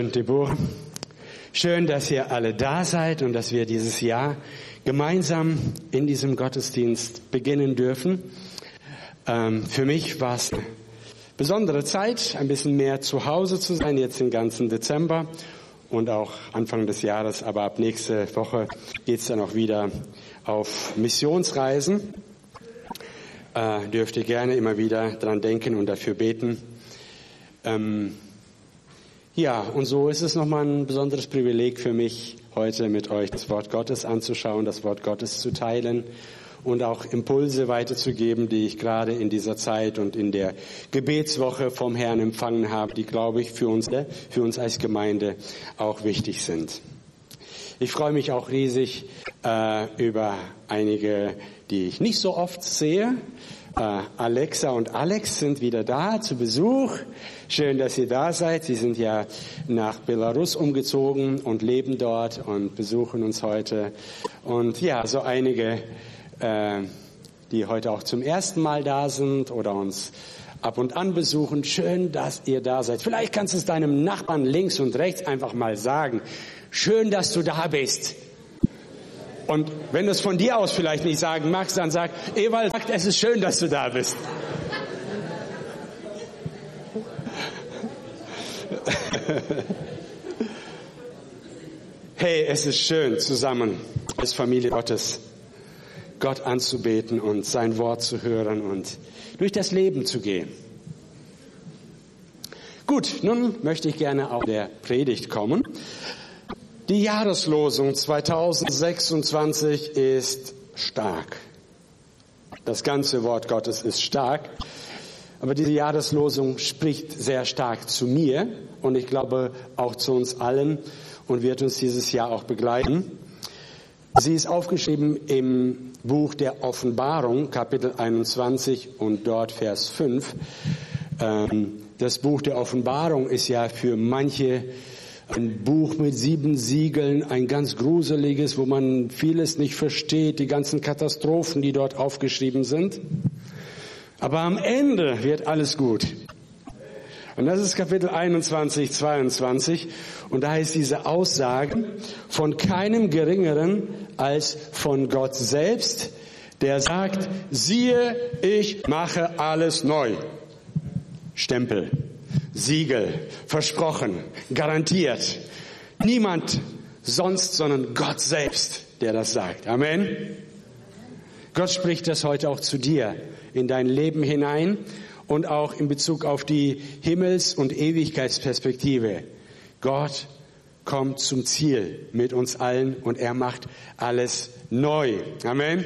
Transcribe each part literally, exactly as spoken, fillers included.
Und Deborah, schön, dass ihr alle da seid und dass wir dieses Jahr gemeinsam in diesem Gottesdienst beginnen dürfen. Ähm, für mich war es eine besondere Zeit, ein bisschen mehr zu Hause zu sein, jetzt den ganzen Dezember und auch Anfang des Jahres. Aber ab nächste Woche geht es dann auch wieder auf Missionsreisen. Äh, dürft ihr gerne immer wieder dran denken und dafür beten. Ähm, Ja, und so ist es nochmal ein besonderes Privileg für mich, heute mit euch das Wort Gottes anzuschauen, das Wort Gottes zu teilen und auch Impulse weiterzugeben, die ich gerade in dieser Zeit und in der Gebetswoche vom Herrn empfangen habe, die, glaube ich, für uns, für uns als Gemeinde auch wichtig sind. Ich freue mich auch riesig äh, über einige, die ich nicht so oft sehe. Uh, Alexa und Alex sind wieder da zu Besuch. Schön, dass ihr da seid. Sie sind ja nach Belarus umgezogen und leben dort und besuchen uns heute. Und ja, so einige, äh, die heute auch zum ersten Mal da sind oder uns ab und an besuchen. Schön, dass ihr da seid. Vielleicht kannst du es deinem Nachbarn links und rechts einfach mal sagen. Schön, dass du da bist. Und wenn du es von dir aus vielleicht nicht sagen magst, dann sag, Ewald sagt, es ist schön, dass du da bist. Hey, es ist schön, zusammen als Familie Gottes Gott anzubeten und sein Wort zu hören und durch das Leben zu gehen. Gut, nun möchte ich gerne auf der Predigt kommen. Die Jahreslosung zweitausendsechsundzwanzig ist stark. Das ganze Wort Gottes ist stark. Aber diese Jahreslosung spricht sehr stark zu mir und ich glaube auch zu uns allen und wird uns dieses Jahr auch begleiten. Sie ist aufgeschrieben im Buch der Offenbarung, Kapitel einundzwanzig und dort Vers fünf. Das Buch der Offenbarung ist ja für manche ein Buch mit sieben Siegeln, ein ganz gruseliges, wo man vieles nicht versteht, die ganzen Katastrophen, die dort aufgeschrieben sind. Aber am Ende wird alles gut. Und das ist Kapitel einundzwanzig, zweiundzwanzig. Und da ist diese Aussage von keinem Geringeren als von Gott selbst, der sagt, siehe, ich mache alles neu. Stempel. Siegel, versprochen, garantiert. Niemand sonst, sondern Gott selbst, der das sagt. Amen. Gott spricht das heute auch zu dir in dein Leben hinein und auch in Bezug auf die Himmels- und Ewigkeitsperspektive. Gott kommt zum Ziel mit uns allen und er macht alles neu. Amen.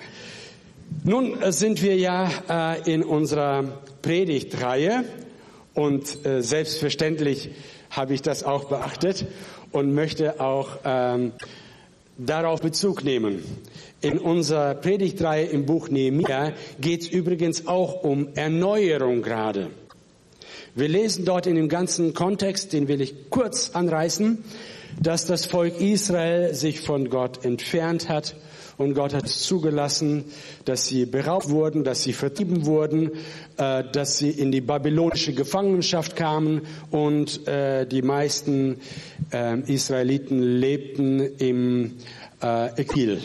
Nun sind wir ja äh, in unserer Predigtreihe. Und äh, selbstverständlich habe ich das auch beachtet und möchte auch ähm, darauf Bezug nehmen. In unserer Predigtreihe im Buch Nehemia geht es übrigens auch um Erneuerung gerade. Wir lesen dort in dem ganzen Kontext, den will ich kurz anreißen, dass das Volk Israel sich von Gott entfernt hat. Und Gott hat es zugelassen, dass sie beraubt wurden, dass sie vertrieben wurden, äh, dass sie in die babylonische Gefangenschaft kamen und äh, die meisten äh, Israeliten lebten im äh, Exil.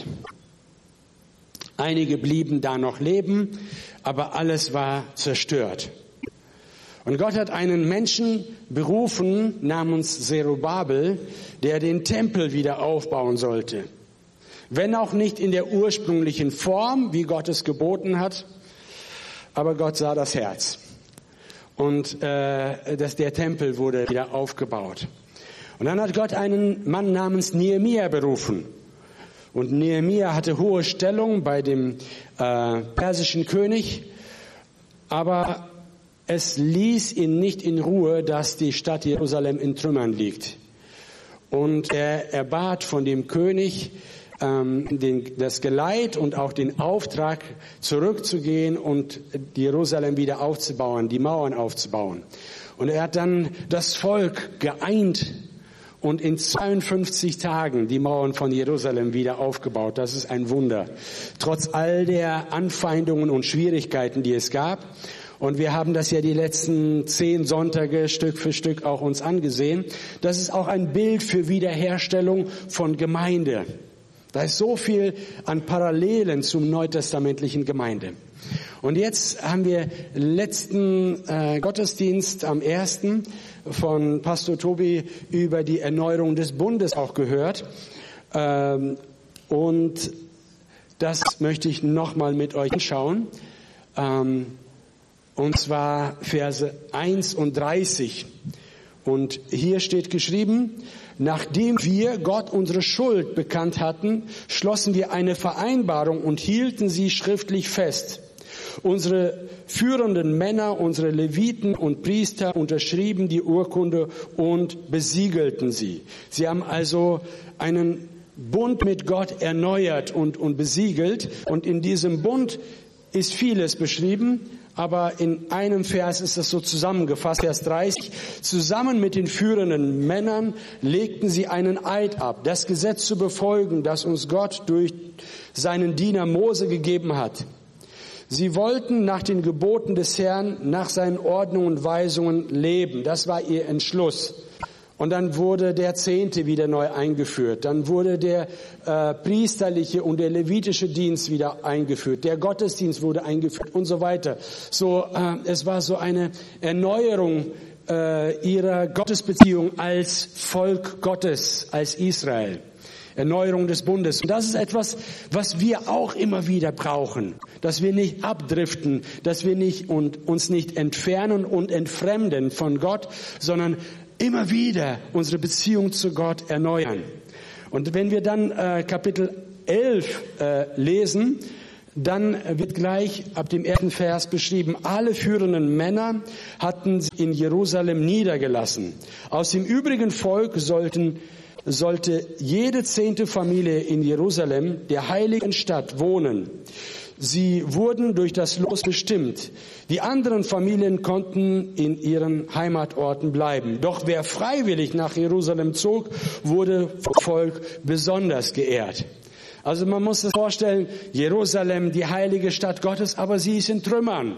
Einige blieben da noch leben, aber alles war zerstört. Und Gott hat einen Menschen berufen namens Zerubabel, der den Tempel wieder aufbauen sollte. Wenn auch nicht in der ursprünglichen Form, wie Gott es geboten hat, aber Gott sah das Herz. Und äh, dass der Tempel wurde wieder aufgebaut. Und dann hat Gott einen Mann namens Nehemia berufen. Und Nehemia hatte hohe Stellung bei dem äh, persischen König, aber es ließ ihn nicht in Ruhe, dass die Stadt Jerusalem in Trümmern liegt. Und er erbat von dem König, Den, das Geleit und auch den Auftrag, zurückzugehen und Jerusalem wieder aufzubauen, die Mauern aufzubauen. Und er hat dann das Volk geeint und in zweiundfünfzig Tagen die Mauern von Jerusalem wieder aufgebaut. Das ist ein Wunder. Trotz all der Anfeindungen und Schwierigkeiten, die es gab. Und wir haben das ja die letzten zehn Sonntage Stück für Stück auch uns angesehen. Das ist auch ein Bild für Wiederherstellung von Gemeinde. Da ist so viel an Parallelen zum neutestamentlichen Gemeinde. Und jetzt haben wir letzten äh, Gottesdienst am ersten von Pastor Tobi über die Erneuerung des Bundes auch gehört. Ähm, und das möchte ich nochmal mit euch anschauen. Ähm, und zwar Verse einunddreißig. Und hier steht geschrieben: Nachdem wir Gott unsere Schuld bekannt hatten, schlossen wir eine Vereinbarung und hielten sie schriftlich fest. Unsere führenden Männer, unsere Leviten und Priester unterschrieben die Urkunde und besiegelten sie. Sie haben also einen Bund mit Gott erneuert und, und besiegelt. Und in diesem Bund ist vieles beschrieben, aber in einem Vers ist es so zusammengefasst, Vers dreißig. Zusammen mit den führenden Männern legten sie einen Eid ab, das Gesetz zu befolgen, das uns Gott durch seinen Diener Mose gegeben hat. Sie wollten nach den Geboten des Herrn, nach seinen Ordnungen und Weisungen leben. Das war ihr Entschluss. Und dann wurde der Zehnte wieder neu eingeführt. Dann wurde der äh, priesterliche und der levitische Dienst wieder eingeführt. Der Gottesdienst wurde eingeführt und so weiter. So, äh, es war so eine Erneuerung äh, ihrer Gottesbeziehung als Volk Gottes, als Israel. Erneuerung des Bundes. Und das ist etwas, was wir auch immer wieder brauchen. Dass wir nicht abdriften, dass wir nicht und uns nicht entfernen und entfremden von Gott, sondern immer wieder unsere Beziehung zu Gott erneuern. Und wenn wir dann äh, Kapitel elf äh, lesen, dann wird gleich ab dem ersten Vers beschrieben: Alle führenden Männer hatten sich in Jerusalem niedergelassen. Aus dem übrigen Volk sollten sollte jede zehnte Familie in Jerusalem, der heiligen Stadt, wohnen. Sie wurden durch das Los bestimmt. Die anderen Familien konnten in ihren Heimatorten bleiben. Doch wer freiwillig nach Jerusalem zog, wurde vom Volk besonders geehrt. Also man muss sich vorstellen, Jerusalem, die heilige Stadt Gottes, aber sie ist in Trümmern.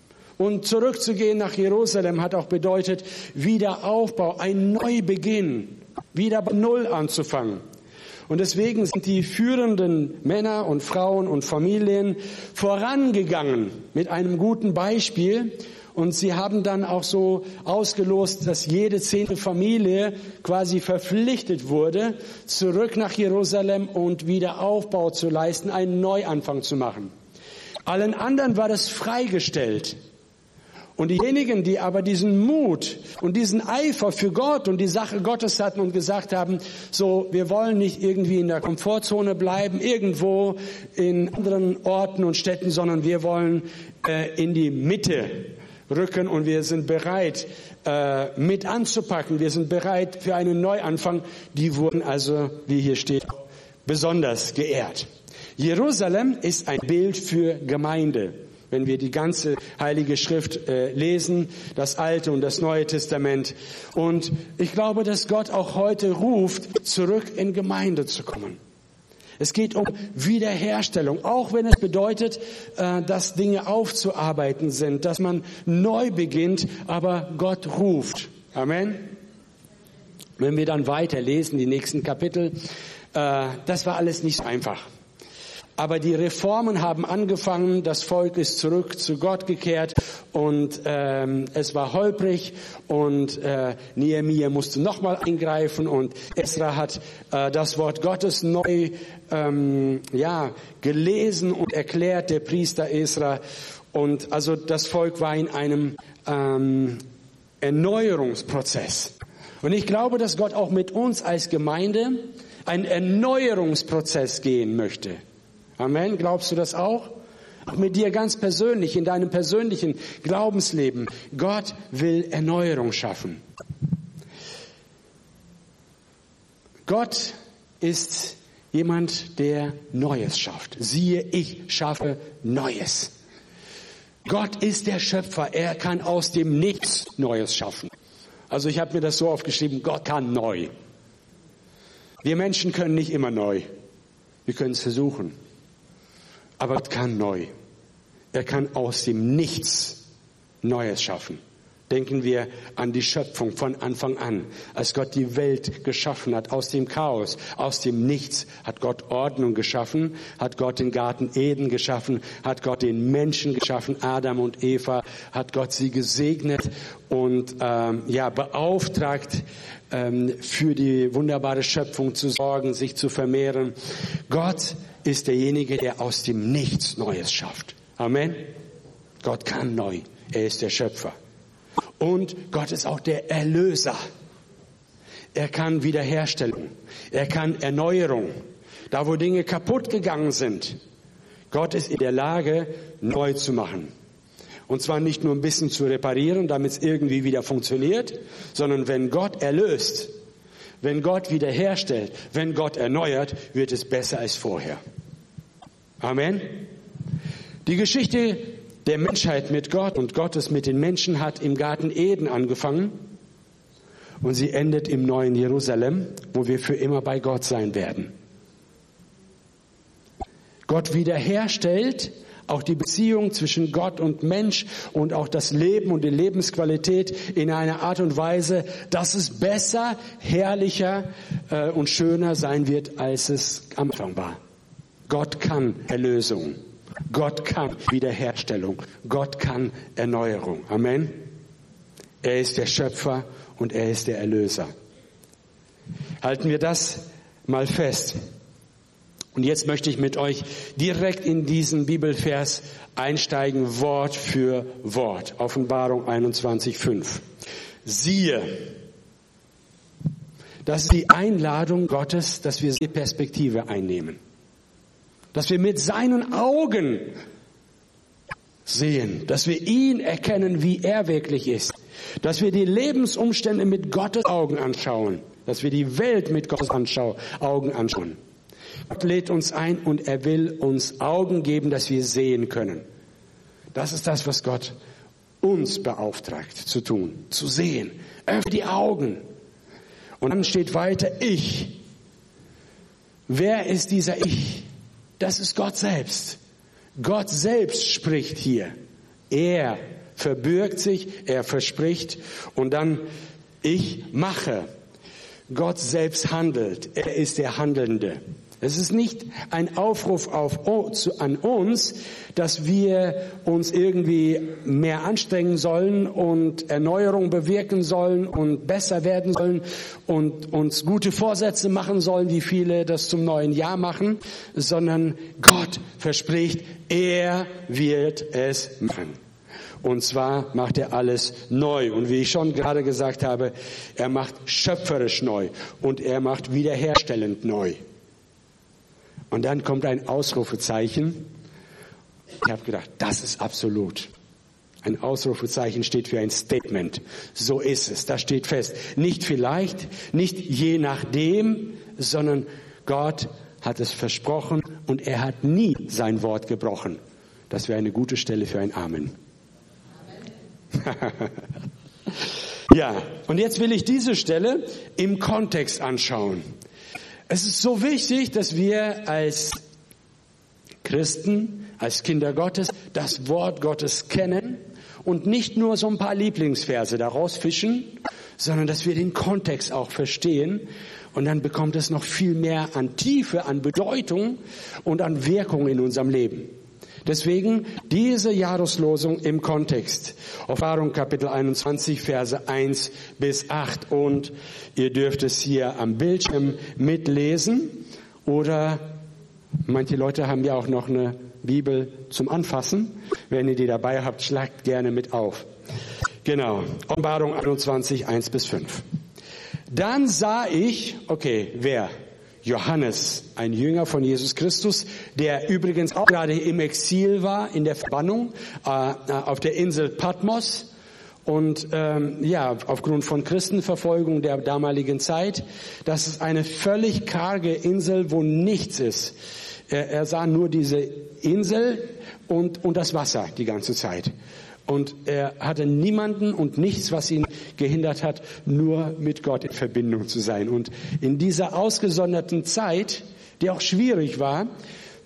Und zurückzugehen nach Jerusalem hat auch bedeutet Wiederaufbau, ein Neubeginn, wieder bei Null anzufangen. Und deswegen sind die führenden Männer und Frauen und Familien vorangegangen mit einem guten Beispiel. Und sie haben dann auch so ausgelost, dass jede zehnte Familie quasi verpflichtet wurde, zurück nach Jerusalem und wieder Aufbau zu leisten, einen Neuanfang zu machen. Allen anderen war das freigestellt. Und diejenigen, die aber diesen Mut und diesen Eifer für Gott und die Sache Gottes hatten und gesagt haben, so, wir wollen nicht irgendwie in der Komfortzone bleiben, irgendwo in anderen Orten und Städten, sondern wir wollen äh, in die Mitte rücken und wir sind bereit, äh, mit anzupacken. Wir sind bereit für einen Neuanfang. Die wurden also, wie hier steht, besonders geehrt. Jerusalem ist ein Bild für Gemeinde. Wenn wir die ganze Heilige Schrift äh, lesen, das Alte und das Neue Testament. Und ich glaube, dass Gott auch heute ruft, zurück in Gemeinde zu kommen. Es geht um Wiederherstellung, auch wenn es bedeutet, äh, dass Dinge aufzuarbeiten sind, dass man neu beginnt, aber Gott ruft. Amen. Wenn wir dann weiterlesen, die nächsten Kapitel, äh, das war alles nicht so einfach. Aber die Reformen haben angefangen, das Volk ist zurück zu Gott gekehrt und ähm, es war holprig und äh, Nehemia musste nochmal eingreifen und Esra hat äh, das Wort Gottes neu ähm, ja gelesen und erklärt, der Priester Esra. Und also das Volk war in einem ähm, Erneuerungsprozess. Und ich glaube, dass Gott auch mit uns als Gemeinde einen Erneuerungsprozess gehen möchte. Amen. Glaubst du das auch? Auch mit dir ganz persönlich, in deinem persönlichen Glaubensleben. Gott will Erneuerung schaffen. Gott ist jemand, der Neues schafft. Siehe, ich schaffe Neues. Gott ist der Schöpfer. Er kann aus dem Nichts Neues schaffen. Also ich habe mir das so aufgeschrieben, Gott kann neu. Wir Menschen können nicht immer neu. Wir können es versuchen. Aber Gott kann neu. Er kann aus dem Nichts Neues schaffen. Denken wir an die Schöpfung von Anfang an. Als Gott die Welt geschaffen hat, aus dem Chaos, aus dem Nichts, hat Gott Ordnung geschaffen, hat Gott den Garten Eden geschaffen, hat Gott den Menschen geschaffen, Adam und Eva, hat Gott sie gesegnet und ähm, ja beauftragt, ähm, für die wunderbare Schöpfung zu sorgen, sich zu vermehren. Gott ist derjenige, der aus dem Nichts Neues schafft. Amen. Gott kann neu. Er ist der Schöpfer. Und Gott ist auch der Erlöser. Er kann Wiederherstellung. Er kann Erneuerung. Da, wo Dinge kaputt gegangen sind. Gott ist in der Lage, neu zu machen. Und zwar nicht nur ein bisschen zu reparieren, damit es irgendwie wieder funktioniert, sondern wenn Gott erlöst, wenn Gott wiederherstellt, wenn Gott erneuert, wird es besser als vorher. Amen. Die Geschichte der Menschheit mit Gott und Gottes mit den Menschen hat im Garten Eden angefangen und sie endet im neuen Jerusalem, wo wir für immer bei Gott sein werden. Gott wiederherstellt auch die Beziehung zwischen Gott und Mensch und auch das Leben und die Lebensqualität in einer Art und Weise, dass es besser, herrlicher äh, und schöner sein wird, als es am Anfang war. Gott kann Erlösung. Gott kann Wiederherstellung. Gott kann Erneuerung. Amen. Er ist der Schöpfer und er ist der Erlöser. Halten wir das mal fest. Und jetzt möchte ich mit euch direkt in diesen Bibelvers einsteigen, Wort für Wort. Offenbarung einundzwanzig, fünf. Siehe, das ist die Einladung Gottes, dass wir die Perspektive einnehmen. Dass wir mit seinen Augen sehen, dass wir ihn erkennen, wie er wirklich ist. Dass wir die Lebensumstände mit Gottes Augen anschauen. Dass wir die Welt mit Gottes Augen anschauen. Gott lädt uns ein und er will uns Augen geben, dass wir sehen können. Das ist das, was Gott uns beauftragt zu tun, zu sehen. Öffne die Augen. Und dann steht weiter, ich. Wer ist dieser Ich? Das ist Gott selbst. Gott selbst spricht hier. Er verbürgt sich, er verspricht und dann ich mache. Gott selbst handelt. Er ist der Handelnde. Es ist nicht ein Aufruf auf, an uns, dass wir uns irgendwie mehr anstrengen sollen und Erneuerung bewirken sollen und besser werden sollen und uns gute Vorsätze machen sollen, wie viele das zum neuen Jahr machen, sondern Gott verspricht, er wird es machen. Und zwar macht er alles neu. Und wie ich schon gerade gesagt habe, er macht schöpferisch neu und er macht wiederherstellend neu. Und dann kommt ein Ausrufezeichen. Ich habe gedacht, das ist absolut. Ein Ausrufezeichen steht für ein Statement. So ist es, das steht fest. Nicht vielleicht, nicht je nachdem, sondern Gott hat es versprochen und er hat nie sein Wort gebrochen. Das wäre eine gute Stelle für ein Amen. Ja, und jetzt will ich diese Stelle im Kontext anschauen. Es ist so wichtig, dass wir als Christen, als Kinder Gottes, das Wort Gottes kennen und nicht nur so ein paar Lieblingsverse daraus fischen, sondern dass wir den Kontext auch verstehen und dann bekommt es noch viel mehr an Tiefe, an Bedeutung und an Wirkung in unserem Leben. Deswegen diese Jahreslosung im Kontext. Offenbarung Kapitel einundzwanzig, Verse eins bis acht. Und ihr dürft es hier am Bildschirm mitlesen. Oder manche Leute haben ja auch noch eine Bibel zum Anfassen. Wenn ihr die dabei habt, schlagt gerne mit auf. Genau. Offenbarung einundzwanzig, eins bis fünf. Dann sah ich, okay, wer? Johannes, ein Jünger von Jesus Christus, der übrigens auch gerade im Exil war, in der Verbannung, äh, auf der Insel Patmos. Und ähm, ja, aufgrund von Christenverfolgung der damaligen Zeit, das ist eine völlig karge Insel, wo nichts ist. Er, er sah nur diese Insel und, und das Wasser die ganze Zeit. Und er hatte niemanden und nichts, was ihn gehindert hat, nur mit Gott in Verbindung zu sein. Und in dieser ausgesonderten Zeit, die auch schwierig war,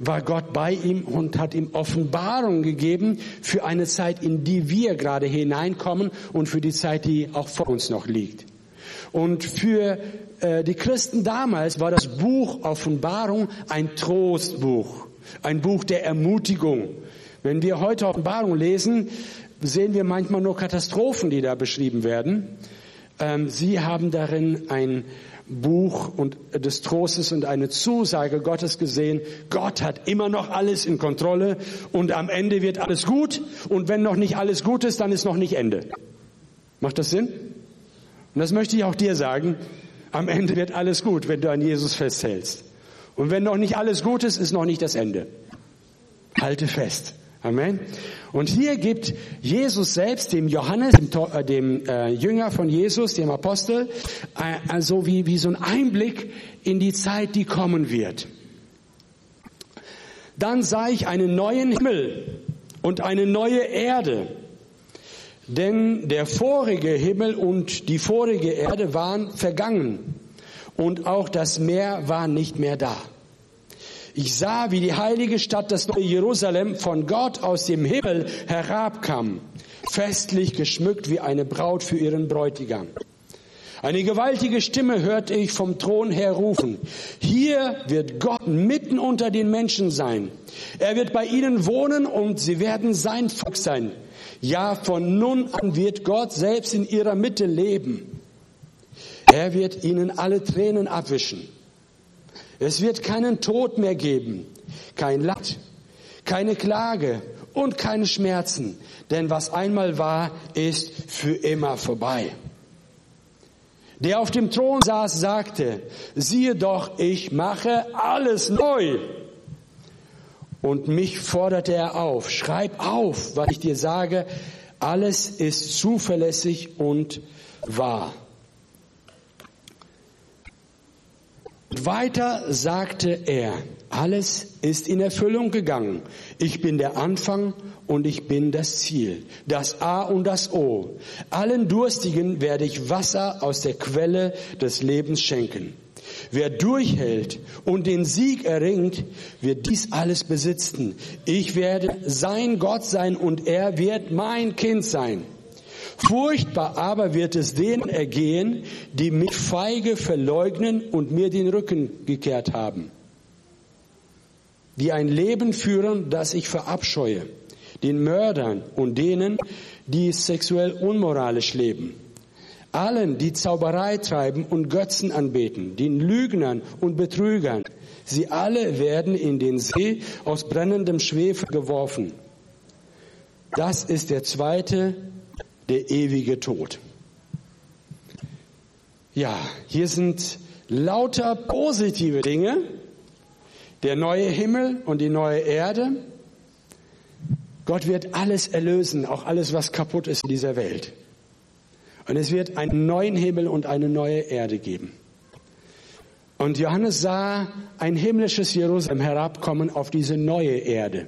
war Gott bei ihm und hat ihm Offenbarung gegeben für eine Zeit, in die wir gerade hineinkommen und für die Zeit, die auch vor uns noch liegt. Und für äh, die Christen damals war das Buch Offenbarung ein Trostbuch, ein Buch der Ermutigung. Wenn wir heute Offenbarung lesen, sehen wir manchmal nur Katastrophen, die da beschrieben werden. Ähm, sie haben darin ein Buch und des Trostes und eine Zusage Gottes gesehen. Gott hat immer noch alles in Kontrolle und am Ende wird alles gut. Und wenn noch nicht alles gut ist, dann ist noch nicht Ende. Macht das Sinn? Und das möchte ich auch dir sagen. Am Ende wird alles gut, wenn du an Jesus festhältst. Und wenn noch nicht alles gut ist, ist noch nicht das Ende. Halte fest. Amen. Und hier gibt Jesus selbst dem Johannes, dem, dem äh, Jünger von Jesus, dem Apostel, äh, also wie, wie so ein Einblick in die Zeit, die kommen wird. Dann sah ich einen neuen Himmel und eine neue Erde. Denn der vorige Himmel und die vorige Erde waren vergangen und auch das Meer war nicht mehr da. Ich sah, wie die heilige Stadt, das neue Jerusalem, von Gott aus dem Himmel herabkam, festlich geschmückt wie eine Braut für ihren Bräutigam. Eine gewaltige Stimme hörte ich vom Thron her rufen: Hier wird Gott mitten unter den Menschen sein. Er wird bei ihnen wohnen und sie werden sein Volk sein. Ja, von nun an wird Gott selbst in ihrer Mitte leben. Er wird ihnen alle Tränen abwischen. Es wird keinen Tod mehr geben, kein Leid, keine Klage und keine Schmerzen. Denn was einmal war, ist für immer vorbei. Der auf dem Thron saß, sagte: Siehe doch, ich mache alles neu. Und mich forderte er auf: Schreib auf, was ich dir sage. Alles ist zuverlässig und wahr. Weiter sagte er: Alles ist in Erfüllung gegangen. Ich bin der Anfang und ich bin das Ziel, das A und das O. Allen Durstigen werde ich Wasser aus der Quelle des Lebens schenken. Wer durchhält und den Sieg erringt, wird dies alles besitzen. Ich werde sein Gott sein und er wird mein Kind sein. Furchtbar aber wird es denen ergehen, die mich feige verleugnen und mir den Rücken gekehrt haben. Die ein Leben führen, das ich verabscheue. Den Mördern und denen, die sexuell unmoralisch leben. Allen, die Zauberei treiben und Götzen anbeten. Den Lügnern und Betrügern. Sie alle werden in den See aus brennendem Schwefel geworfen. Das ist der zweite, der ewige Tod. Ja, hier sind lauter positive Dinge. Der neue Himmel und die neue Erde. Gott wird alles erlösen, auch alles, was kaputt ist in dieser Welt. Und es wird einen neuen Himmel und eine neue Erde geben. Und Johannes sah ein himmlisches Jerusalem herabkommen auf diese neue Erde.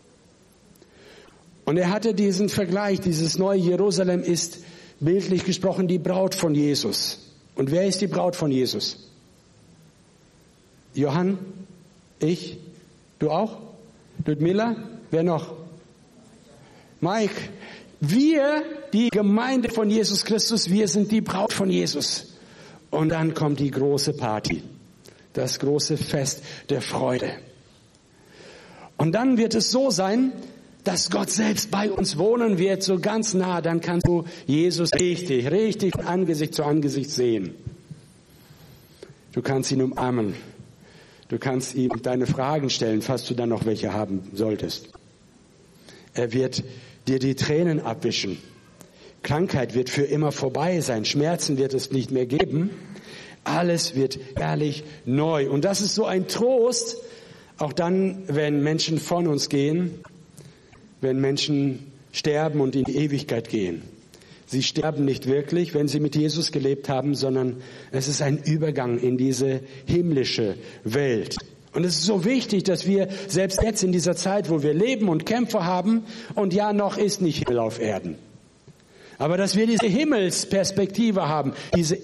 Und er hatte diesen Vergleich, dieses neue Jerusalem ist bildlich gesprochen die Braut von Jesus. Und wer ist die Braut von Jesus? Johann? Ich? Du auch? Ludmilla? Wer noch? Mike? Wir, die Gemeinde von Jesus Christus, wir sind die Braut von Jesus. Und dann kommt die große Party, das große Fest der Freude. Und dann wird es so sein, dass Gott selbst bei uns wohnen wird, so ganz nah. Dann kannst du Jesus richtig, richtig von Angesicht zu Angesicht sehen. Du kannst ihn umarmen. Du kannst ihm deine Fragen stellen, falls du dann noch welche haben solltest. Er wird dir die Tränen abwischen. Krankheit wird für immer vorbei sein. Schmerzen wird es nicht mehr geben. Alles wird herrlich neu. Und das ist so ein Trost, auch dann, wenn Menschen von uns gehen, wenn Menschen sterben und in die Ewigkeit gehen. Sie sterben nicht wirklich, wenn sie mit Jesus gelebt haben, sondern es ist ein Übergang in diese himmlische Welt. Und es ist so wichtig, dass wir selbst jetzt in dieser Zeit, wo wir leben und Kämpfe haben, und ja, noch ist nicht Himmel auf Erden, aber dass wir diese Himmelsperspektive haben, diese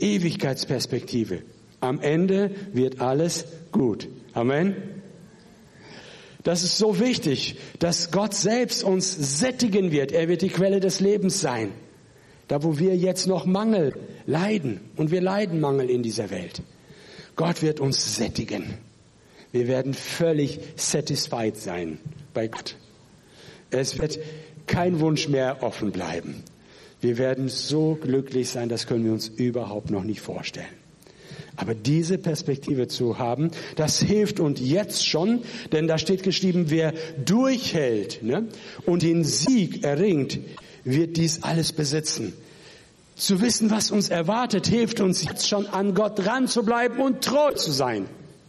Ewigkeitsperspektive. Am Ende wird alles gut. Amen. Das ist so wichtig, dass Gott selbst uns sättigen wird. Er wird die Quelle des Lebens sein. Da, wo wir jetzt noch Mangel leiden. Und wir leiden Mangel in dieser Welt. Gott wird uns sättigen. Wir werden völlig satisfied sein bei Gott. Es wird kein Wunsch mehr offen bleiben. Wir werden so glücklich sein, das können wir uns überhaupt noch nicht vorstellen. Aber diese Perspektive zu haben, das hilft uns jetzt schon, denn da steht geschrieben, wer durchhält, ne, und den Sieg erringt, wird dies alles besitzen. Zu wissen, was uns erwartet, hilft uns jetzt schon, an Gott dran zu bleiben und treu zu sein.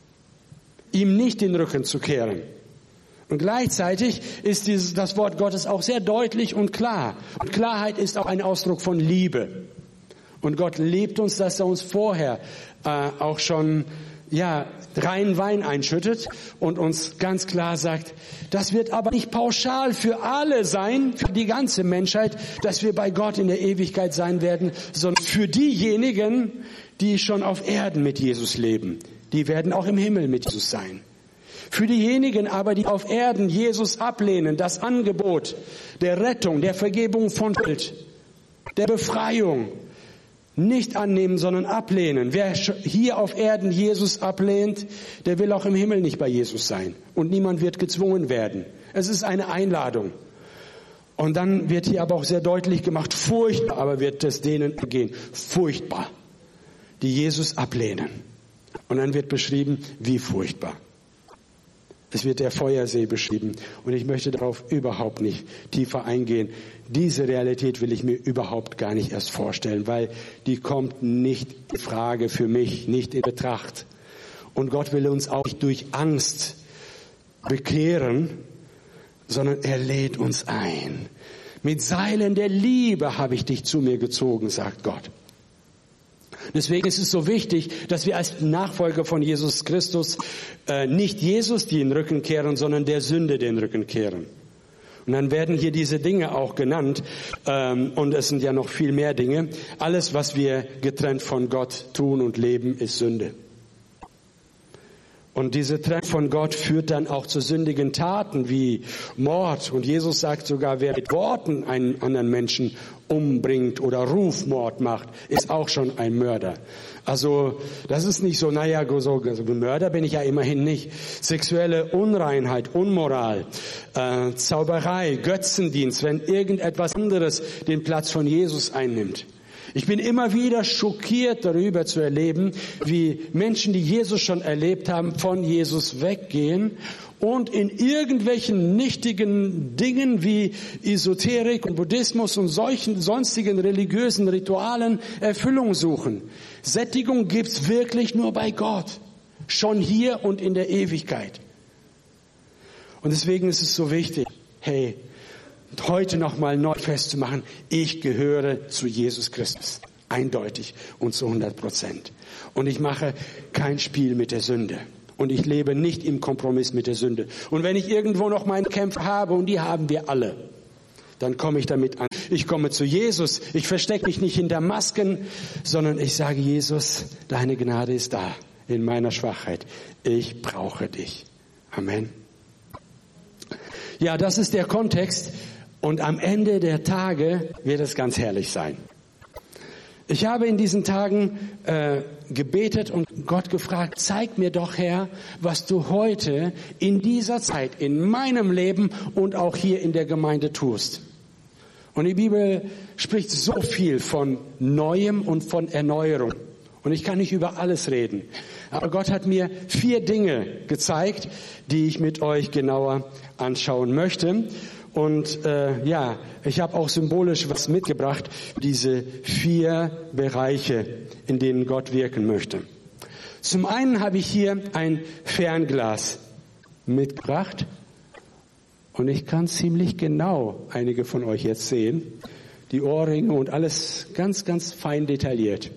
Ihm nicht den Rücken zu kehren. Und gleichzeitig ist dieses, das Wort Gottes auch sehr deutlich und klar. Und Klarheit ist auch ein Ausdruck von Liebe. Und Gott liebt uns, dass er uns vorher äh, auch schon ja reinen Wein einschüttet und uns ganz klar sagt, das wird aber nicht pauschal für alle sein, für die ganze Menschheit, dass wir bei Gott in der Ewigkeit sein werden, sondern für diejenigen, die schon auf Erden mit Jesus leben. Die werden auch im Himmel mit Jesus sein. Für diejenigen aber, die auf Erden Jesus ablehnen, das Angebot der Rettung, der Vergebung von Schuld, der Befreiung, nicht annehmen, sondern ablehnen. Wer hier auf Erden Jesus ablehnt, der will auch im Himmel nicht bei Jesus sein. Und niemand wird gezwungen werden. Es ist eine Einladung. Und dann wird hier aber auch sehr deutlich gemacht, furchtbar aber wird es denen ergehen. Furchtbar, die Jesus ablehnen. Und dann wird beschrieben, wie furchtbar. Es wird der Feuersee beschrieben. Und ich möchte darauf überhaupt nicht tiefer eingehen. Diese Realität will ich mir überhaupt gar nicht erst vorstellen, weil die kommt nicht in Frage für mich, nicht in Betracht. Und Gott will uns auch nicht durch Angst bekehren, sondern er lädt uns ein. Mit Seilen der Liebe habe ich dich zu mir gezogen, sagt Gott. Deswegen ist es so wichtig, dass wir als Nachfolger von Jesus Christus äh, nicht Jesus den Rücken kehren, sondern der Sünde den Rücken kehren. Und dann werden hier diese Dinge auch genannt, ähm, und es sind ja noch viel mehr Dinge. Alles, was wir getrennt von Gott tun und leben, ist Sünde. Und diese Trennung von Gott führt dann auch zu sündigen Taten wie Mord. Und Jesus sagt sogar, wer mit Worten einen anderen Menschen umbringt oder Rufmord macht, ist auch schon ein Mörder. Also das ist nicht so, naja, so, so Mörder bin ich ja immerhin nicht. Sexuelle Unreinheit, Unmoral, äh, Zauberei, Götzendienst, wenn irgendetwas anderes den Platz von Jesus einnimmt. Ich bin immer wieder schockiert darüber zu erleben, wie Menschen, die Jesus schon erlebt haben, von Jesus weggehen und in irgendwelchen nichtigen Dingen wie Esoterik und Buddhismus und solchen sonstigen religiösen Ritualen Erfüllung suchen. Sättigung gibt's wirklich nur bei Gott, schon hier und in der Ewigkeit. Und deswegen ist es so wichtig, hey, heute nochmal neu festzumachen, ich gehöre zu Jesus Christus. Eindeutig und zu hundert Prozent. Und ich mache kein Spiel mit der Sünde. Und ich lebe nicht im Kompromiss mit der Sünde. Und wenn ich irgendwo noch meine Kämpfe habe, und die haben wir alle, dann komme ich damit an. Ich komme zu Jesus. Ich verstecke mich nicht hinter Masken, sondern ich sage, Jesus, deine Gnade ist da in meiner Schwachheit. Ich brauche dich. Amen. Ja, das ist der Kontext. Und am Ende der Tage wird es ganz herrlich sein. Ich habe in diesen Tagen äh, gebetet und Gott gefragt, zeig mir doch, Herr, was du heute in dieser Zeit, in meinem Leben und auch hier in der Gemeinde tust. Und die Bibel spricht so viel von Neuem und von Erneuerung. Und ich kann nicht über alles reden. Aber Gott hat mir vier Dinge gezeigt, die ich mit euch genauer anschauen möchte. Und äh, ja, ich habe auch symbolisch was mitgebracht, diese vier Bereiche, in denen Gott wirken möchte. Zum einen habe ich hier ein Fernglas mitgebracht und ich kann ziemlich genau einige von euch jetzt sehen, die Ohrringe und alles ganz, ganz fein detailliert.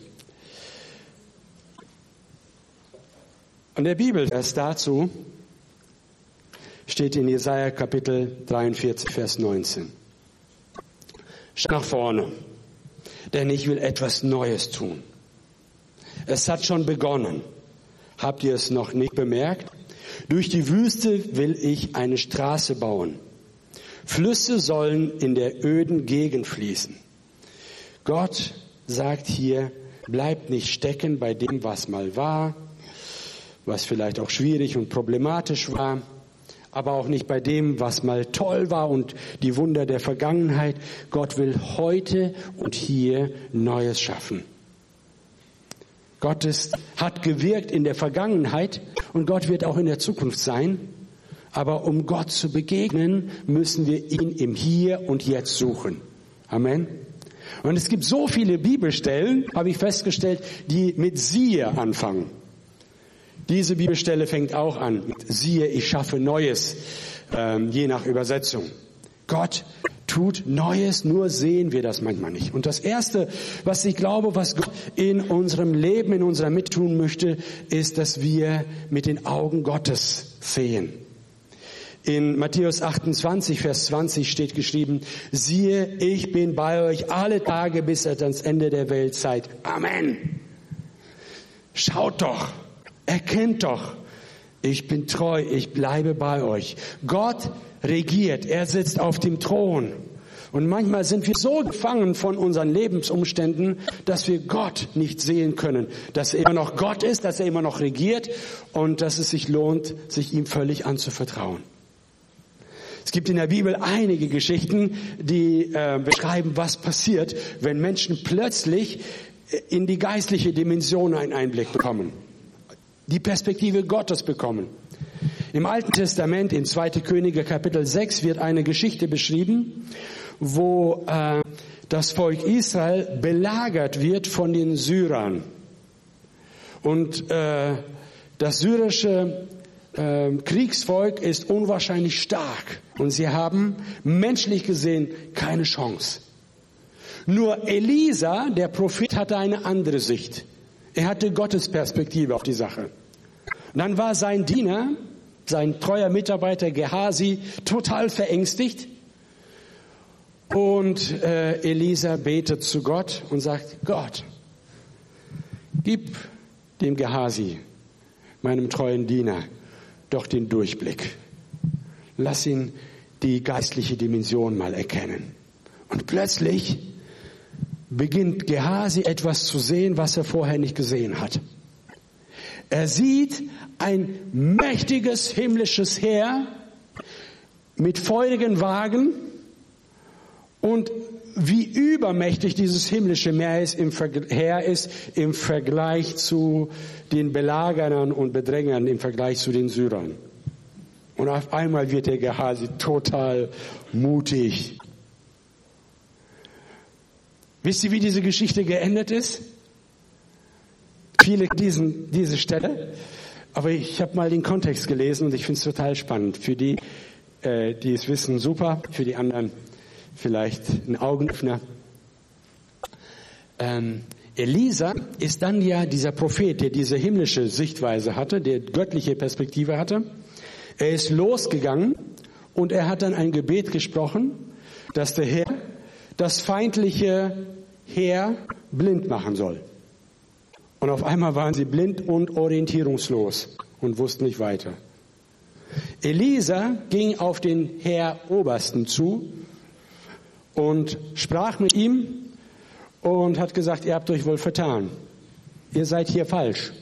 Und der Bibelvers dazu steht in Jesaja Kapitel dreiundvierzig, Vers neunzehn. Schaut nach vorne, denn ich will etwas Neues tun. Es hat schon begonnen. Habt ihr es noch nicht bemerkt? Durch die Wüste will ich eine Straße bauen. Flüsse sollen in der öden Gegend fließen. Gott sagt hier, bleibt nicht stecken bei dem, was mal war, was vielleicht auch schwierig und problematisch war, aber auch nicht bei dem, was mal toll war und die Wunder der Vergangenheit. Gott will heute und hier Neues schaffen. Gott ist, hat gewirkt in der Vergangenheit und Gott wird auch in der Zukunft sein. Aber um Gott zu begegnen, müssen wir ihn im Hier und Jetzt suchen. Amen. Und es gibt so viele Bibelstellen, habe ich festgestellt, die mit siehe anfangen. Diese Bibelstelle fängt auch an mit siehe, ich schaffe Neues, ähm, je nach Übersetzung. Gott tut Neues, nur sehen wir das manchmal nicht. Und das Erste, was ich glaube, was Gott in unserem Leben, in unserer Mitte tun möchte, ist, dass wir mit den Augen Gottes sehen. In Matthäus achtundzwanzig, Vers zwanzig steht geschrieben, siehe, ich bin bei euch alle Tage bis ans Ende der Welt seid. Amen. Schaut doch, erkennt doch, ich bin treu, ich bleibe bei euch. Gott regiert, er sitzt auf dem Thron. Und manchmal sind wir so gefangen von unseren Lebensumständen, dass wir Gott nicht sehen können. Dass er immer noch Gott ist, dass er immer noch regiert und dass es sich lohnt, sich ihm völlig anzuvertrauen. Es gibt in der Bibel einige Geschichten, die äh, beschreiben, was passiert, wenn Menschen plötzlich in die geistliche Dimension einen Einblick bekommen. Die Perspektive Gottes bekommen. Im Alten Testament, in zweiter Könige Kapitel sechs, wird eine Geschichte beschrieben, wo äh, das Volk Israel belagert wird von den Syrern. Und äh, das syrische äh, Kriegsvolk ist unwahrscheinlich stark. Und sie haben menschlich gesehen keine Chance. Nur Elisa, der Prophet, hatte eine andere Sicht. Er hatte Gottes Perspektive auf die Sache. Und dann war sein Diener, sein treuer Mitarbeiter Gehasi, total verängstigt. Und äh, Elisa betet zu Gott und sagt, Gott, gib dem Gehasi, meinem treuen Diener, doch den Durchblick. Lass ihn die geistliche Dimension mal erkennen. Und plötzlich beginnt Gehasi etwas zu sehen, was er vorher nicht gesehen hat. Er sieht ein mächtiges himmlisches Heer mit feurigen Wagen und wie übermächtig dieses himmlische Heer ist im, Ver- Heer ist im Vergleich zu den Belagerern und Bedrängern, im Vergleich zu den Syrern. Und auf einmal wird der Gehasi total mutig. Wisst ihr, wie diese Geschichte geendet ist? Viele diesen, diese Stelle. Aber ich habe mal den Kontext gelesen und ich finde es total spannend. Für die, äh, die es wissen, super. Für die anderen vielleicht ein Augenöffner. Ähm, Elisa ist dann ja dieser Prophet, der diese himmlische Sichtweise hatte, der göttliche Perspektive hatte. Er ist losgegangen und er hat dann ein Gebet gesprochen, dass der Herr das feindliche Heer blind machen soll. Und auf einmal waren sie blind und orientierungslos und wussten nicht weiter. Elisa ging auf den Heerobersten zu und sprach mit ihm und hat gesagt, ihr habt euch wohl vertan. Ihr seid hier falsch.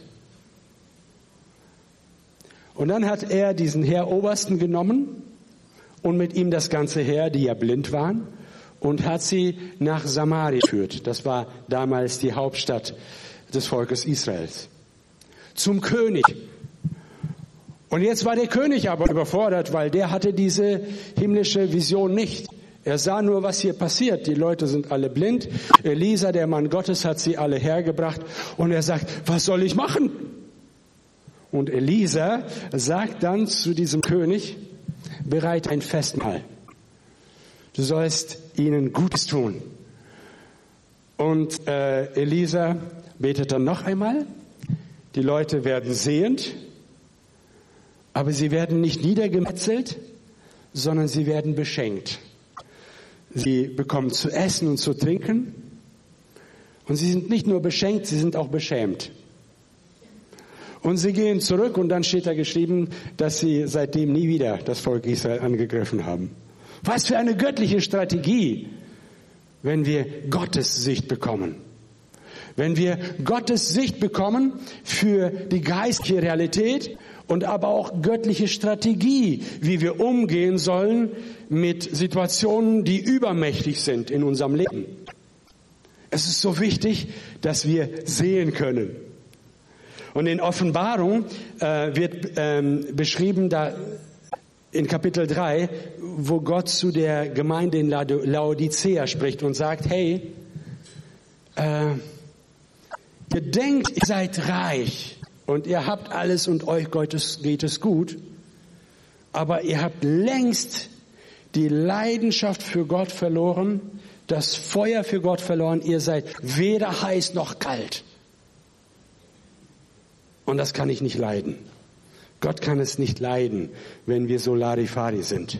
Und dann hat er diesen Heerobersten genommen und mit ihm das ganze Heer, die ja blind waren, und hat sie nach Samaria geführt. Das war damals die Hauptstadt des Volkes Israels. Zum König. Und jetzt war der König aber überfordert, weil der hatte diese himmlische Vision nicht. Er sah nur, was hier passiert. Die Leute sind alle blind. Elisa, der Mann Gottes, hat sie alle hergebracht. Und er sagt, was soll ich machen? Und Elisa sagt dann zu diesem König, bereit ein Festmahl. Du sollst ihnen Gutes tun. Und äh, Elisa betet dann noch einmal. Die Leute werden sehend, aber sie werden nicht niedergemetzelt, sondern sie werden beschenkt. Sie bekommen zu essen und zu trinken. Und sie sind nicht nur beschenkt, sie sind auch beschämt. Und sie gehen zurück und dann steht da geschrieben, dass sie seitdem nie wieder das Volk Israel angegriffen haben. Was für eine göttliche Strategie, wenn wir Gottes Sicht bekommen. Wenn wir Gottes Sicht bekommen für die geistliche Realität und aber auch göttliche Strategie, wie wir umgehen sollen mit Situationen, die übermächtig sind in unserem Leben. Es ist so wichtig, dass wir sehen können. Und in Offenbarung äh, wird ähm, beschrieben, da in Kapitel drei, wo Gott zu der Gemeinde in Laodicea spricht und sagt, hey, äh, ihr denkt, ihr seid reich und ihr habt alles und euch geht es gut, aber ihr habt längst die Leidenschaft für Gott verloren, das Feuer für Gott verloren, ihr seid weder heiß noch kalt. Und das kann ich nicht leiden. Gott kann es nicht leiden, wenn wir so Larifari sind.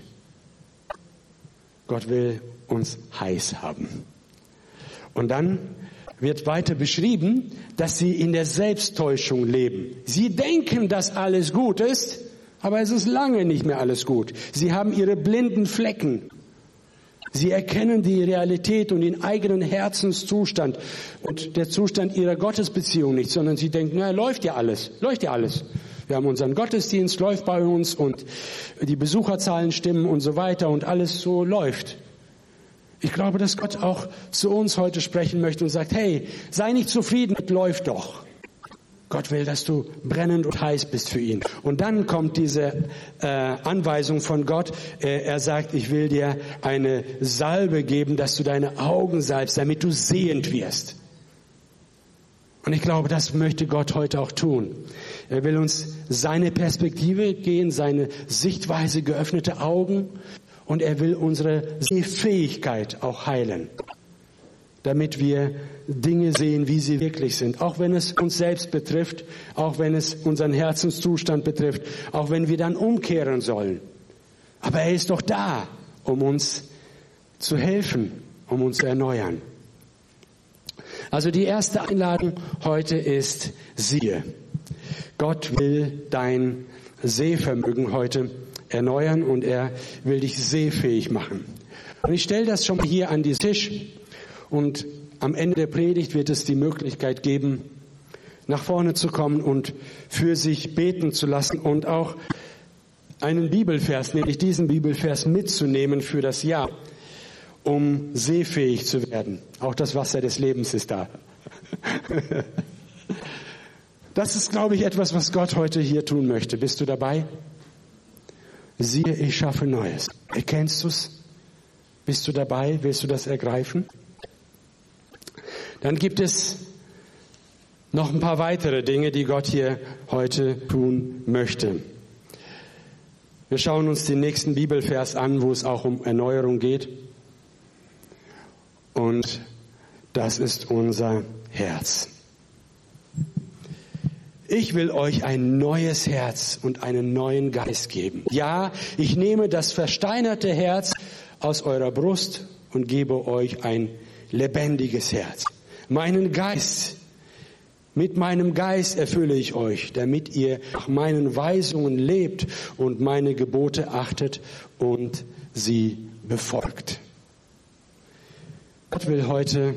Gott will uns heiß haben. Und dann wird weiter beschrieben, dass sie in der Selbsttäuschung leben. Sie denken, dass alles gut ist, aber es ist lange nicht mehr alles gut. Sie haben ihre blinden Flecken. Sie erkennen die Realität und den eigenen Herzenszustand und der Zustand ihrer Gottesbeziehung nicht, sondern sie denken, na, läuft ja alles, läuft ja alles. Wir haben unseren Gottesdienst, läuft bei uns und die Besucherzahlen stimmen und so weiter und alles so läuft. Ich glaube, dass Gott auch zu uns heute sprechen möchte und sagt, hey, sei nicht zufrieden, läuft doch. Gott will, dass du brennend und heiß bist für ihn. Und dann kommt diese äh, Anweisung von Gott. Äh, er sagt, ich will dir eine Salbe geben, dass du deine Augen salbst, damit du sehend wirst. Und ich glaube, das möchte Gott heute auch tun. Er will uns seine Perspektive geben, seine Sichtweise, geöffnete Augen. Und er will unsere Sehfähigkeit auch heilen, damit wir Dinge sehen, wie sie wirklich sind. Auch wenn es uns selbst betrifft, auch wenn es unseren Herzenszustand betrifft, auch wenn wir dann umkehren sollen. Aber er ist doch da, um uns zu helfen, um uns zu erneuern. Also die erste Einladung heute ist, siehe. Gott will dein Sehvermögen heute erneuern und er will dich sehfähig machen. Und ich stelle das schon mal hier an diesen Tisch und am Ende der Predigt wird es die Möglichkeit geben, nach vorne zu kommen und für sich beten zu lassen und auch einen Bibelvers, nämlich diesen Bibelvers mitzunehmen für das Jahr, um sehfähig zu werden. Auch das Wasser des Lebens ist da. Das ist, glaube ich, etwas, was Gott heute hier tun möchte. Bist du dabei? Siehe, ich schaffe Neues. Erkennst du es? Bist du dabei? Willst du das ergreifen? Dann gibt es noch ein paar weitere Dinge, die Gott hier heute tun möchte. Wir schauen uns den nächsten Bibelvers an, wo es auch um Erneuerung geht. Und das ist unser Herz. Ich will euch ein neues Herz und einen neuen Geist geben. Ja, ich nehme das versteinerte Herz aus eurer Brust und gebe euch ein lebendiges Herz. Meinen Geist, mit meinem Geist erfülle ich euch, damit ihr nach meinen Weisungen lebt und meine Gebote achtet und sie befolgt. Gott will heute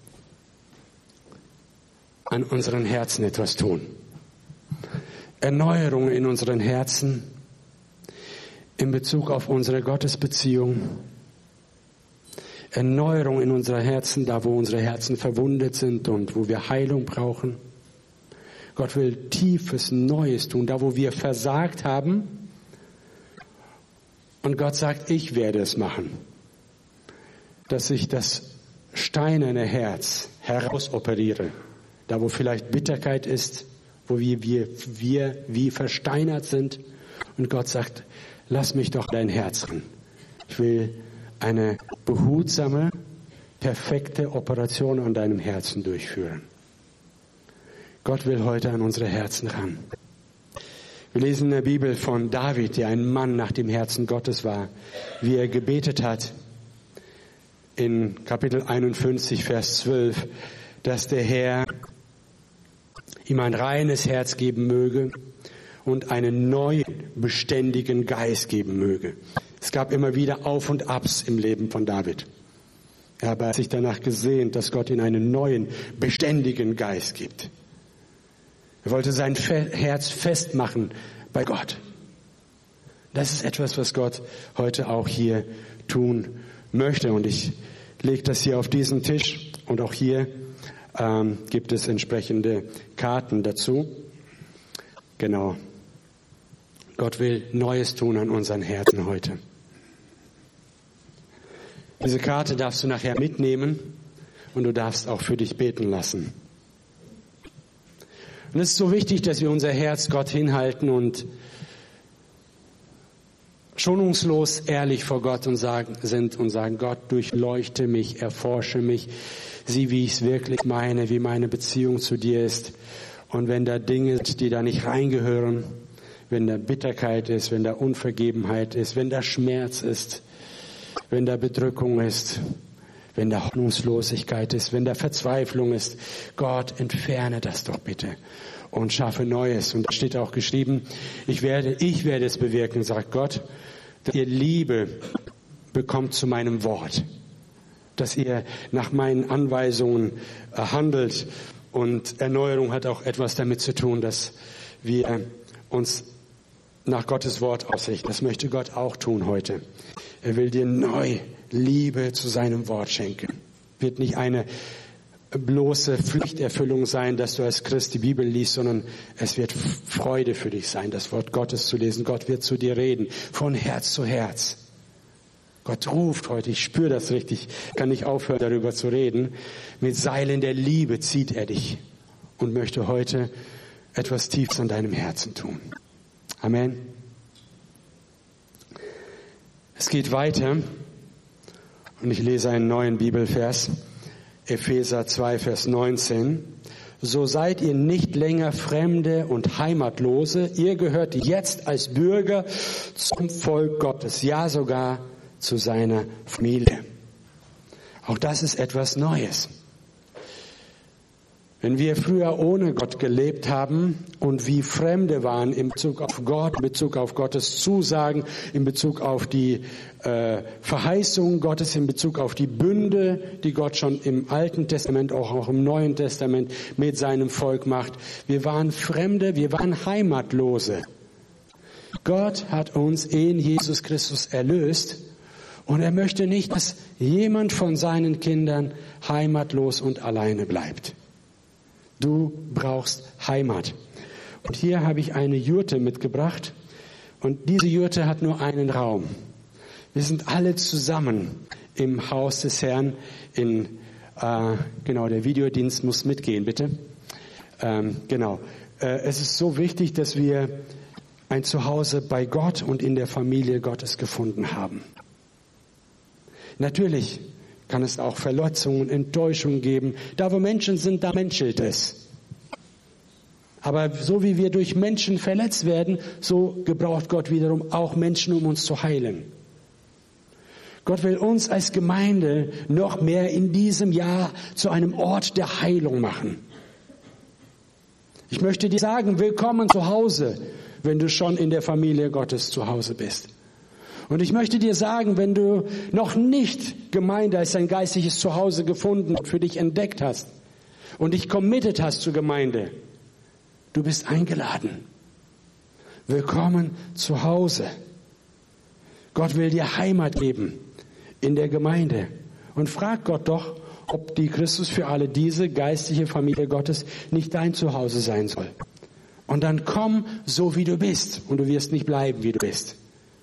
an unseren Herzen etwas tun. Erneuerung in unseren Herzen in Bezug auf unsere Gottesbeziehung. Erneuerung in unseren Herzen, da wo unsere Herzen verwundet sind und wo wir Heilung brauchen. Gott will tiefes Neues tun, da wo wir versagt haben. Und Gott sagt, ich werde es machen, dass ich das steinerne Herz herausoperiere, da wo vielleicht Bitterkeit ist, wo wir, wir, wir wie versteinert sind. Und Gott sagt, lass mich doch dein Herz ran. Ich will eine behutsame, perfekte Operation an deinem Herzen durchführen. Gott will heute an unsere Herzen ran. Wir lesen in der Bibel von David, der ein Mann nach dem Herzen Gottes war, wie er gebetet hat in Kapitel einundfünfzig, Vers zwölf, dass der Herr ihm ein reines Herz geben möge und einen neuen, beständigen Geist geben möge. Es gab immer wieder Auf und Abs im Leben von David. Aber er hat sich danach gesehnt, dass Gott ihm einen neuen, beständigen Geist gibt. Er wollte sein Herz festmachen bei Gott. Das ist etwas, was Gott heute auch hier tun möchte. Und ich lege das hier auf diesen Tisch. Und auch hier ähm, gibt es entsprechende Karten dazu. Genau. Gott will Neues tun an unseren Herzen heute. Diese Karte darfst du nachher mitnehmen und du darfst auch für dich beten lassen. Und es ist so wichtig, dass wir unser Herz Gott hinhalten und schonungslos ehrlich vor Gott und sagen, sind und sagen, Gott, durchleuchte mich, erforsche mich, sieh, wie ich es wirklich meine, wie meine Beziehung zu dir ist. Und wenn da Dinge sind, die da nicht reingehören, wenn da Bitterkeit ist, wenn da Unvergebenheit ist, wenn da Schmerz ist, wenn da Bedrückung ist, wenn da Hoffnungslosigkeit ist, wenn da Verzweiflung ist, Gott, entferne das doch bitte und schaffe Neues. Und da steht auch geschrieben, ich werde, ich werde es bewirken, sagt Gott, dass ihr Liebe bekommt zu meinem Wort, dass ihr nach meinen Anweisungen handelt. Und Erneuerung hat auch etwas damit zu tun, dass wir uns nach Gottes Wort ausrichten. Das möchte Gott auch tun heute. Er will dir neu Liebe zu seinem Wort schenken. Wird nicht eine bloße Pflichterfüllung sein, dass du als Christ die Bibel liest, sondern es wird Freude für dich sein, das Wort Gottes zu lesen. Gott wird zu dir reden, von Herz zu Herz. Gott ruft heute, ich spüre das richtig, kann nicht aufhören, darüber zu reden. Mit Seilen der Liebe zieht er dich und möchte heute etwas Tiefes an deinem Herzen tun. Amen. Es geht weiter und ich lese einen neuen Bibelvers, Epheser zwei, Vers neunzehn. So seid ihr nicht länger Fremde und Heimatlose, ihr gehört jetzt als Bürger zum Volk Gottes, ja sogar zu seiner Familie. Auch das ist etwas Neues. Wenn wir früher ohne Gott gelebt haben und wie Fremde waren in Bezug auf Gott, in Bezug auf Gottes Zusagen, in Bezug auf die äh, Verheißungen Gottes, in Bezug auf die Bünde, die Gott schon im Alten Testament, auch, auch im Neuen Testament mit seinem Volk macht. Wir waren Fremde, wir waren Heimatlose. Gott hat uns in Jesus Christus erlöst und er möchte nicht, dass jemand von seinen Kindern heimatlos und alleine bleibt. Du brauchst Heimat. Und hier habe ich eine Jurte mitgebracht. Und diese Jurte hat nur einen Raum. Wir sind alle zusammen im Haus des Herrn. In, äh, genau, der Videodienst muss mitgehen, bitte. Ähm, genau. Äh, es ist so wichtig, dass wir ein Zuhause bei Gott und in der Familie Gottes gefunden haben. Natürlich kann es auch Verletzungen, Enttäuschungen geben. Da, wo Menschen sind, da menschelt es. Aber so wie wir durch Menschen verletzt werden, so gebraucht Gott wiederum auch Menschen, um uns zu heilen. Gott will uns als Gemeinde noch mehr in diesem Jahr zu einem Ort der Heilung machen. Ich möchte dir sagen, willkommen zu Hause, wenn du schon in der Familie Gottes zu Hause bist. Und ich möchte dir sagen, wenn du noch nicht Gemeinde als ein geistliches Zuhause gefunden und für dich entdeckt hast und dich committed hast zur Gemeinde, du bist eingeladen. Willkommen zu Hause. Gott will dir Heimat geben in der Gemeinde. Und frag Gott doch, ob die Christus für alle diese geistliche Familie Gottes nicht dein Zuhause sein soll. Und dann komm so, wie du bist. Und du wirst nicht bleiben, wie du bist.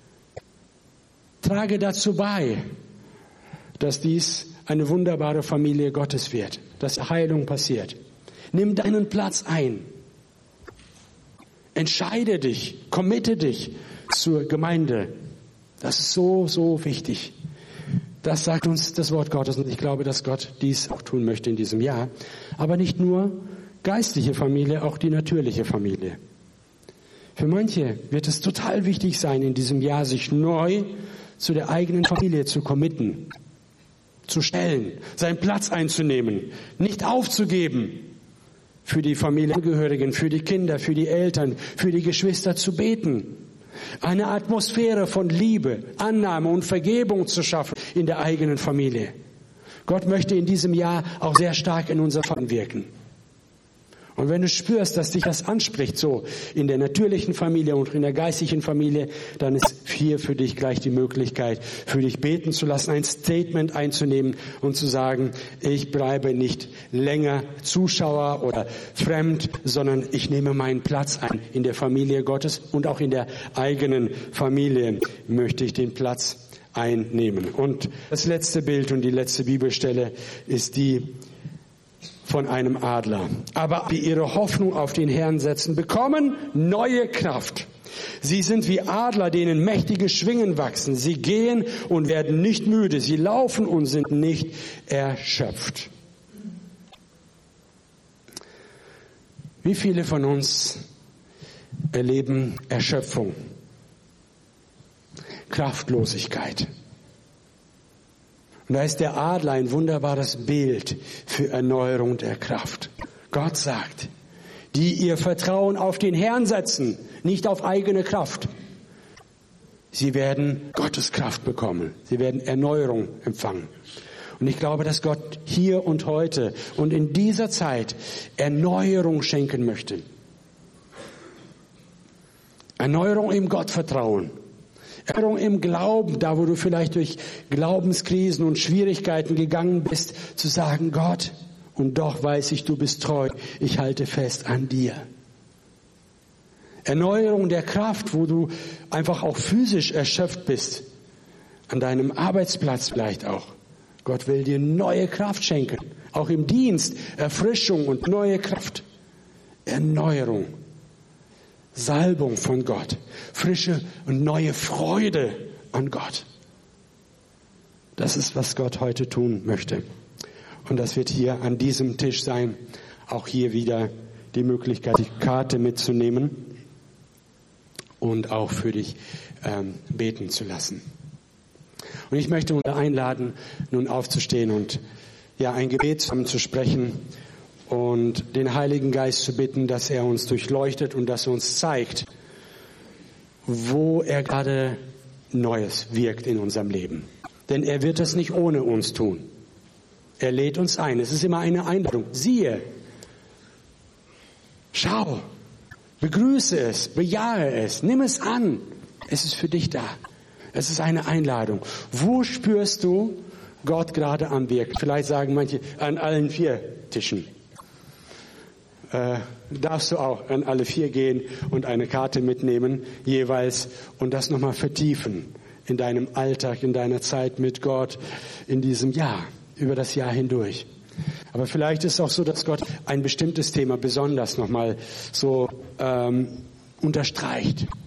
Trage dazu bei, dass dies eine wunderbare Familie Gottes wird, dass Heilung passiert. Nimm deinen Platz ein. Entscheide dich, committe dich zur Gemeinde. Das ist so, so wichtig. Das sagt uns das Wort Gottes und ich glaube, dass Gott dies auch tun möchte in diesem Jahr. Aber nicht nur geistliche Familie, auch die natürliche Familie. Für manche wird es total wichtig sein, in diesem Jahr sich neu zu der eigenen Familie zu committen, zu stellen, seinen Platz einzunehmen, nicht aufzugeben. für die Familienangehörigen, für die Kinder, für die Eltern, für die Geschwister zu beten. Eine Atmosphäre von Liebe, Annahme und Vergebung zu schaffen in der eigenen Familie. Gott möchte in diesem Jahr auch sehr stark in unser Leben wirken. Und wenn du spürst, dass dich das anspricht, so in der natürlichen Familie und in der geistlichen Familie, dann ist hier für dich gleich die Möglichkeit, für dich beten zu lassen, ein Statement einzunehmen und zu sagen, ich bleibe nicht länger Zuschauer oder fremd, sondern ich nehme meinen Platz ein in der Familie Gottes und auch in der eigenen Familie möchte ich den Platz einnehmen. Und das letzte Bild und die letzte Bibelstelle ist die von einem Adler. Aber die ihre Hoffnung auf den Herrn setzen, bekommen neue Kraft. Sie sind wie Adler, denen mächtige Schwingen wachsen. Sie gehen und werden nicht müde. Sie laufen und sind nicht erschöpft. Wie viele von uns erleben Erschöpfung, Kraftlosigkeit? Und da ist der Adler ein wunderbares Bild für Erneuerung der Kraft. Gott sagt, die ihr Vertrauen auf den Herrn setzen, nicht auf eigene Kraft. Sie werden Gottes Kraft bekommen. Sie werden Erneuerung empfangen. Und ich glaube, dass Gott hier und heute und in dieser Zeit Erneuerung schenken möchte. Erneuerung im Gottvertrauen. Erneuerung im Glauben, da wo du vielleicht durch Glaubenskrisen und Schwierigkeiten gegangen bist, zu sagen, Gott, und doch weiß ich, du bist treu, ich halte fest an dir. Erneuerung der Kraft, wo du einfach auch physisch erschöpft bist, an deinem Arbeitsplatz vielleicht auch. Gott will dir neue Kraft schenken, auch im Dienst, Erfrischung und neue Kraft. Erneuerung. Salbung von Gott, frische und neue Freude an Gott. Das ist, was Gott heute tun möchte. Und das wird hier an diesem Tisch sein. Auch hier wieder die Möglichkeit, die Karte mitzunehmen und auch für dich ähm, beten zu lassen. Und ich möchte uns einladen, nun aufzustehen und ja ein Gebet zusammen zu sprechen. Und den Heiligen Geist zu bitten, dass er uns durchleuchtet und dass er uns zeigt, wo er gerade Neues wirkt in unserem Leben. Denn er wird es nicht ohne uns tun. Er lädt uns ein. Es ist immer eine Einladung. Siehe, schau, begrüße es, bejahe es, nimm es an. Es ist für dich da. Es ist eine Einladung. Wo spürst du Gott gerade am Wirken? Vielleicht sagen manche, an allen vier Tischen. Äh, darfst du auch an alle vier gehen und eine Karte mitnehmen, jeweils, und das nochmal vertiefen in deinem Alltag, in deiner Zeit mit Gott, in diesem Jahr, über das Jahr hindurch. Aber vielleicht ist es auch so, dass Gott ein bestimmtes Thema besonders nochmal so ähm, unterstreicht.